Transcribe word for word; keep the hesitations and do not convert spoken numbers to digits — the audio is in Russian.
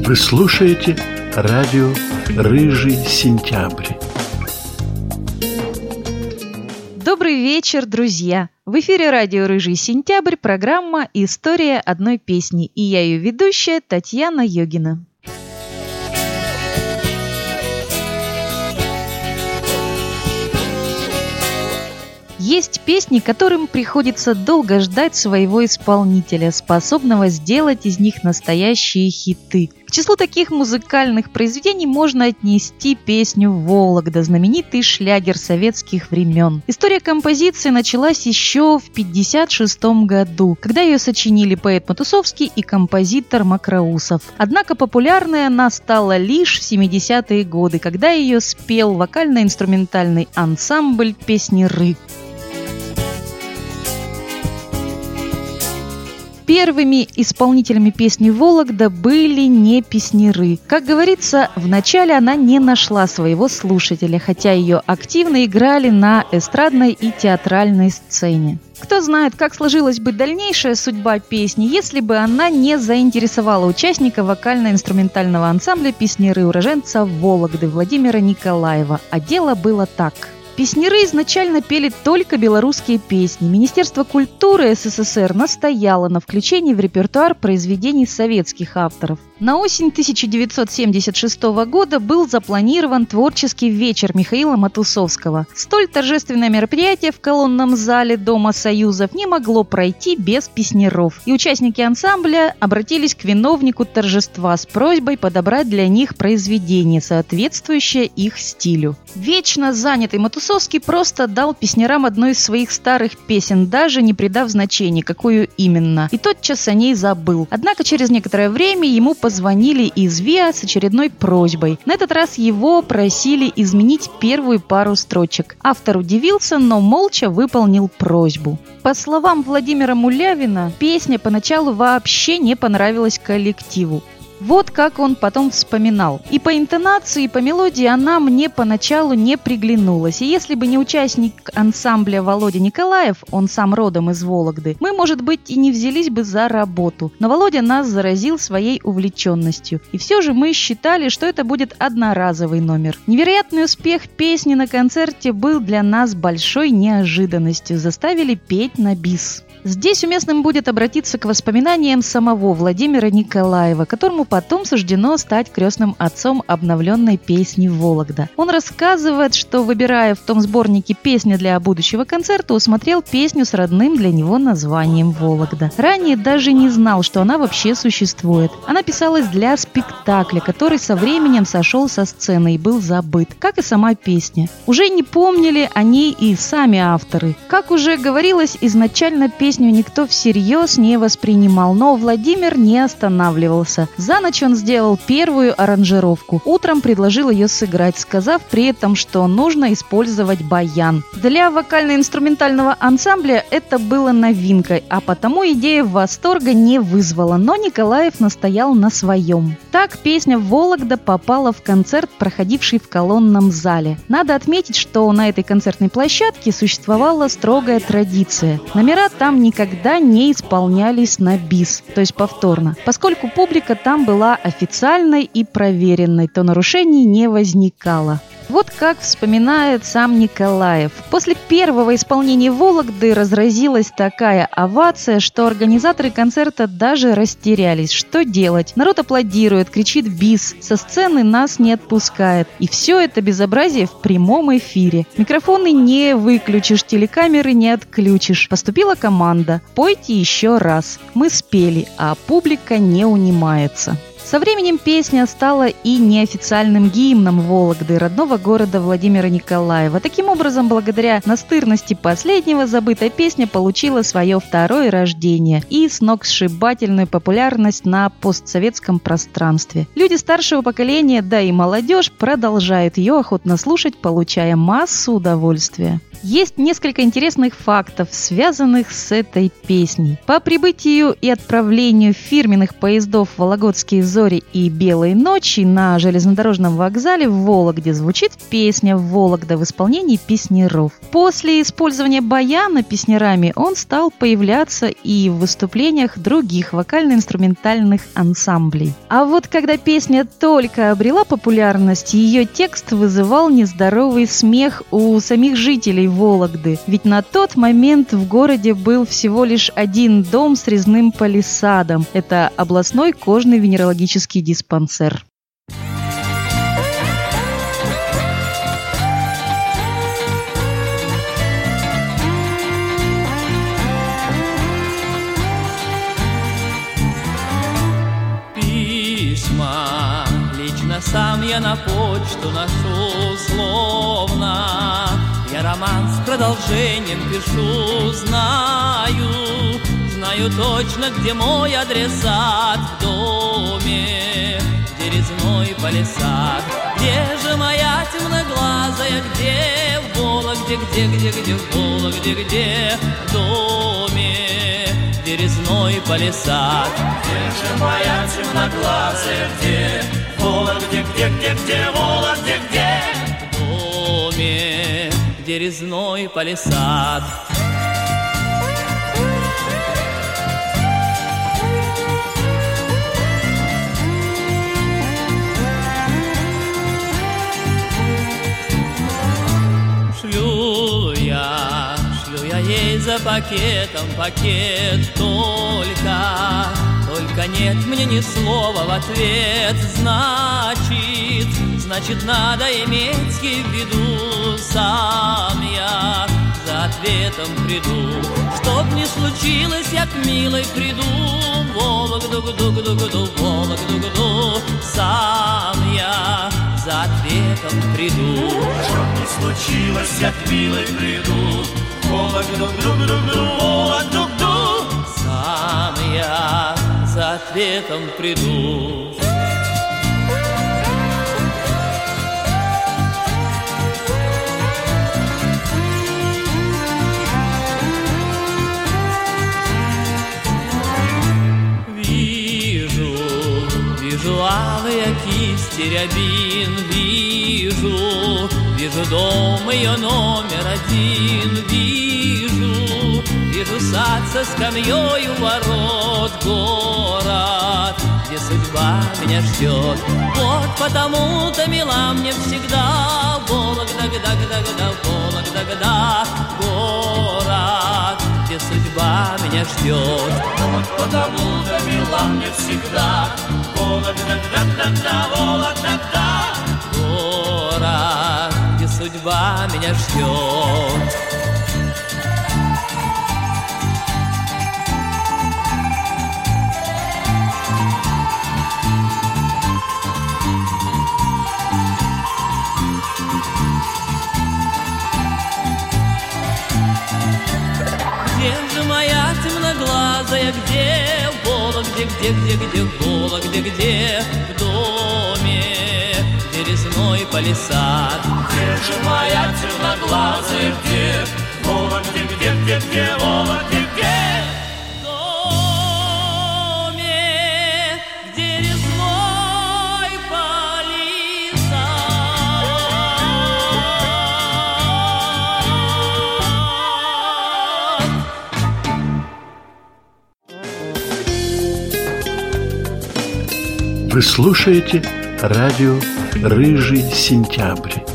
Вы слушаете радио «Рыжий сентябрь». Добрый вечер, друзья! В эфире радио «Рыжий сентябрь», программа «История одной песни». И я ее ведущая Татьяна Йогина. Есть песни, которым приходится долго ждать своего исполнителя, способного сделать из них настоящие хиты. К числу таких музыкальных произведений можно отнести песню «Вологда», знаменитый шлягер советских времен. История композиции началась еще в пятьдесят шестом году, когда ее сочинили поэт Матусовский и композитор Мокроусов. Однако популярной она стала лишь в семидесятые годы, когда ее спел вокально-инструментальный ансамбль «Песняры». Первыми исполнителями песни «Вологда» были не песняры. Как говорится, вначале она не нашла своего слушателя, хотя ее активно играли на эстрадной и театральной сцене. Кто знает, как сложилась бы дальнейшая судьба песни, если бы она не заинтересовала участника вокально-инструментального ансамбля «Песняры», уроженца Вологды Владимира Николаева. А дело было так. Песняры изначально пели только белорусские песни. Министерство культуры СССР настояло на включении в репертуар произведений советских авторов. На осень тысяча девятьсот семьдесят шестого года был запланирован творческий вечер Михаила Матусовского. Столь торжественное мероприятие в колонном зале Дома Союзов не могло пройти без песняров. И участники ансамбля обратились к виновнику торжества с просьбой подобрать для них произведение, соответствующее их стилю. Вечно занятый Матусовский просто дал песнярам одну из своих старых песен, даже не придав значения, какую именно, и тотчас о ней забыл. Однако через некоторое время ему позвонили из ВИА с очередной просьбой. На этот раз его просили изменить первую пару строчек. Автор удивился, но молча выполнил просьбу. По словам Владимира Мулявина, песня поначалу вообще не понравилась коллективу. Вот как он потом вспоминал. И по интонации, и по мелодии она мне поначалу не приглянулась. И если бы не участник ансамбля Володя Николаев, он сам родом из Вологды, мы, может быть, и не взялись бы за работу. Но Володя нас заразил своей увлеченностью. И все же мы считали, что это будет одноразовый номер. Невероятный успех песни на концерте был для нас большой неожиданностью. Заставили петь на бис. Здесь уместным будет обратиться к воспоминаниям самого Владимира Николаева, которому потом суждено стать крестным отцом обновленной песни «Вологда». Он рассказывает, что, выбирая в том сборнике песни для будущего концерта, усмотрел песню с родным для него названием «Вологда». Ранее даже не знал, что она вообще существует. Она писалась для спектакля, который со временем сошел со сцены и был забыт, как и сама песня. Уже не помнили о ней и сами авторы. Как уже говорилось, изначально песня Песню никто всерьез не воспринимал, но Владимир не останавливался. За ночь он сделал первую аранжировку. Утром предложил ее сыграть, сказав при этом, что нужно использовать баян. Для вокально-инструментального ансамбля это было новинкой, а потому идея восторга не вызвала, но Николаев настоял на своем. Так песня «Вологда» попала в концерт, проходивший в колонном зале. Надо отметить, что на этой концертной площадке существовала строгая традиция. Номера там никогда не исполнялись на бис, то есть повторно. Поскольку публика там была официальной и проверенной, то нарушений не возникало. Вот как вспоминает сам Николаев. После первого исполнения «Вологды» разразилась такая овация, что организаторы концерта даже растерялись. Что делать? Народ аплодирует, кричит «бис», со сцены нас не отпускает. И все это безобразие в прямом эфире. Микрофоны не выключишь, телекамеры не отключишь. Поступила команда: «Пойте еще раз». Мы спели, а публика не унимается. Со временем песня стала и неофициальным гимном Вологды, родного города Владимира Николаева. Таким образом, благодаря настырности последнего, забытая песня получила свое второе рождение и сногсшибательную популярность на постсоветском пространстве. Люди старшего поколения, да и молодежь, продолжают ее охотно слушать, получая массу удовольствия. Есть несколько интересных фактов, связанных с этой песней. По прибытию и отправлению фирменных поездов в вологодские зоны «Зори и белой ночи» на железнодорожном вокзале в Вологде звучит песня «Вологда» в исполнении песняров. После использования баяна песнярами он стал появляться и в выступлениях других вокально-инструментальных ансамблей. А вот когда песня только обрела популярность, ее текст вызывал нездоровый смех у самих жителей Вологды. Ведь на тот момент в городе был всего лишь один дом с резным палисадом. Это областной кожный венерологический диспансер. Письма лично сам я на почту ношу, словно я роман с продолжением пишу. Знаю, знаю точно, где мой адресат. В доме, где резной палисад. Где же моя темноглазая, где в Вологде, где, где, где в Вологде, где в доме, где резной палисад. Где же моя темноглазая, где в Вологде, где, где, где в Вологде, где в доме, где резной палисад. Шлю я, шлю я ей за пакетом пакет, только, только нет мне ни слова в ответ. Значит, значит, надо иметь ей в виду, сам я за ответом приду. Чтоб не случилось, я к милой приду, Вологду-гду-гду-гду, Вологду-гду, сам я за ответом приду. Чтоб не случилось, я к милой приду, Вологду-гду-гду-гду, Вологду-гду, сам я за ответом приду. Вижу алые кисти рябин, вижу, вижу дом ее номер один, вижу, вижу сад со скамьей у ворот, город, где судьба меня ждет. Вот потому-то мила мне всегда Вологда-гда-гда-гда, Вологда-гда, город, где судьба меня ждет. Вот потому-то мила мне всегда Вологда-гда-гда, Вологда-гда, город, где судьба меня ждет. Где же моя темноглазая, где в Вологде, где, где, где в Вологде, где в доме, где резной палисад. Где же моя темноглазая, где в Вологде, где, где, где в Вологде, где в доме, где резной палисад. Вы слушаете радио «Рыжий сентябрь».